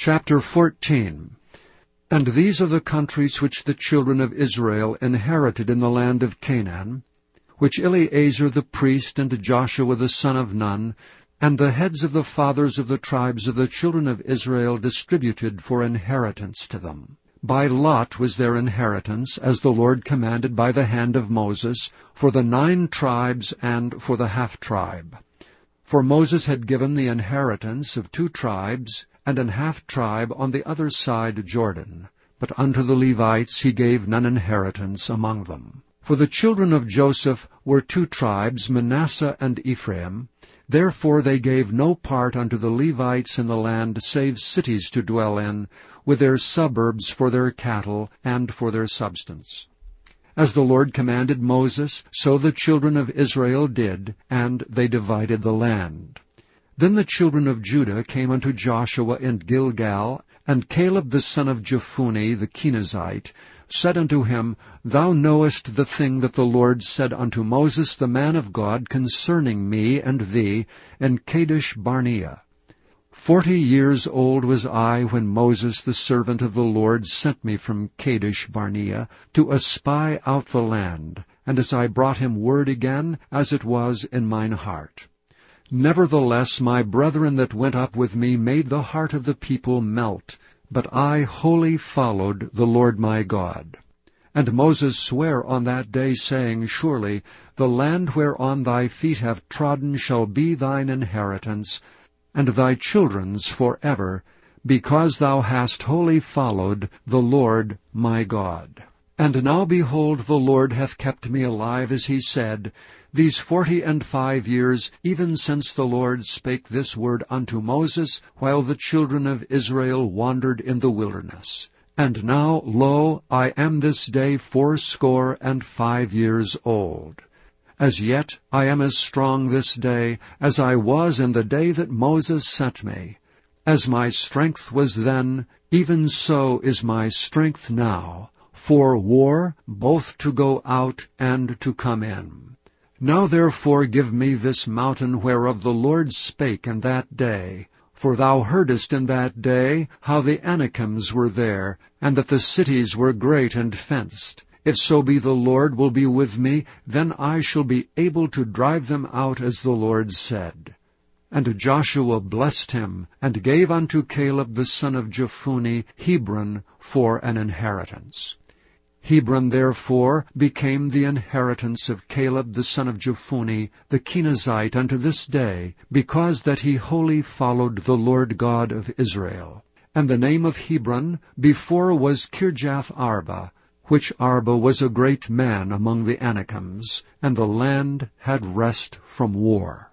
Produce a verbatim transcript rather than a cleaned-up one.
Chapter fourteen. And these are the countries which the children of Israel inherited in the land of Canaan, which Eleazar the priest and Joshua the son of Nun, and the heads of the fathers of the tribes of the children of Israel distributed for inheritance to them. By lot was their inheritance, as the Lord commanded by the hand of Moses, for the nine tribes and for the half-tribe. For Moses had given the inheritance of two tribes, and an half-tribe on the other side Jordan. But unto the Levites he gave none inheritance among them. For the children of Joseph were two tribes, Manasseh and Ephraim. Therefore they gave no part unto the Levites in the land, save cities to dwell in, with their suburbs for their cattle and for their substance. As the Lord commanded Moses, so the children of Israel did, and they divided the land. Then the children of Judah came unto Joshua in Gilgal, and Caleb the son of Jephunneh the Kenizzite said unto him, Thou knowest the thing that the Lord said unto Moses the man of God concerning me and thee in Kadesh Barnea. Forty years old was I when Moses the servant of the Lord sent me from Kadesh Barnea to espy out the land, and as I brought him word again, as it was in mine heart. Nevertheless my brethren that went up with me made the heart of the people melt, but I wholly followed the Lord my God. And Moses sware on that day, saying, Surely the land whereon thy feet have trodden shall be thine inheritance, and thy children's forever, because thou hast wholly followed the Lord my God. And now behold, the Lord hath kept me alive, as he said, these forty and five years, even since the Lord spake this word unto Moses, while the children of Israel wandered in the wilderness. And now, lo, I am this day fourscore and five years old. As yet I am as strong this day as I was in the day that Moses sent me. As my strength was then, even so is my strength now, for war, both to go out and to come in. Now therefore give me this mountain whereof the Lord spake in that day. For thou heardest in that day how the Anakims were there, and that the cities were great and fenced. If so be the Lord will be with me, then I shall be able to drive them out as the Lord said. And Joshua blessed him, and gave unto Caleb the son of Jephunneh Hebron for an inheritance. Hebron therefore became the inheritance of Caleb the son of Jephunneh the Kenizzite unto this day, because that he wholly followed the Lord God of Israel. And the name of Hebron before was Kirjath Arba, which Arba was a great man among the Anakims, and the land had rest from war.